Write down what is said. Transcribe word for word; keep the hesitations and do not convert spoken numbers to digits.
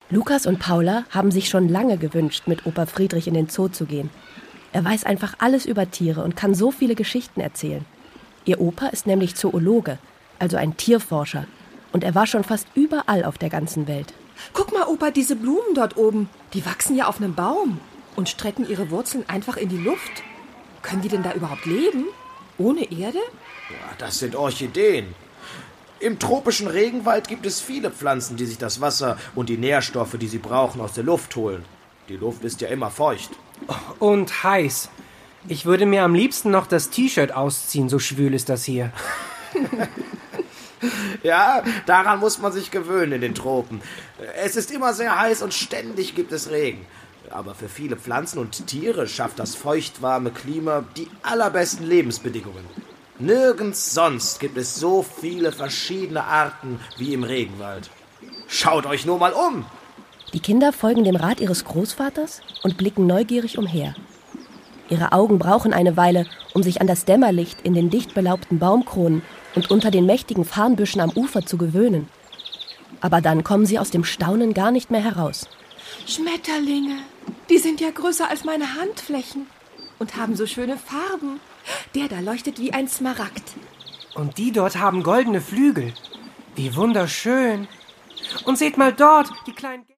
Lukas und Paula haben sich schon lange gewünscht, mit Opa Friedrich in den Zoo zu gehen. Er weiß einfach alles über Tiere und kann so viele Geschichten erzählen. Ihr Opa ist nämlich Zoologe, also ein Tierforscher. Und er war schon fast überall auf der ganzen Welt. Guck mal, Opa, diese Blumen dort oben, die wachsen ja auf einem Baum und strecken ihre Wurzeln einfach in die Luft. Können die denn da überhaupt leben? Ohne Erde? Ja, das sind Orchideen. Im tropischen Regenwald gibt es viele Pflanzen, die sich das Wasser und die Nährstoffe, die sie brauchen, aus der Luft holen. Die Luft ist ja immer feucht. Und heiß. Ich würde mir am liebsten noch das T-Shirt ausziehen, so schwül ist das hier. Ja, daran muss man sich gewöhnen in den Tropen. Es ist immer sehr heiß und ständig gibt es Regen. Aber für viele Pflanzen und Tiere schafft das feuchtwarme Klima die allerbesten Lebensbedingungen. Nirgends sonst gibt es so viele verschiedene Arten wie im Regenwald. Schaut euch nur mal um! Die Kinder folgen dem Rat ihres Großvaters und blicken neugierig umher. Ihre Augen brauchen eine Weile, um sich an das Dämmerlicht in den dicht belaubten Baumkronen und unter den mächtigen Farnbüschen am Ufer zu gewöhnen. Aber dann kommen sie aus dem Staunen gar nicht mehr heraus. Schmetterlinge, die sind ja größer als meine Handflächen und haben so schöne Farben. Der da leuchtet wie ein Smaragd. Und die dort haben goldene Flügel. Wie wunderschön. Und seht mal dort, die kleinen...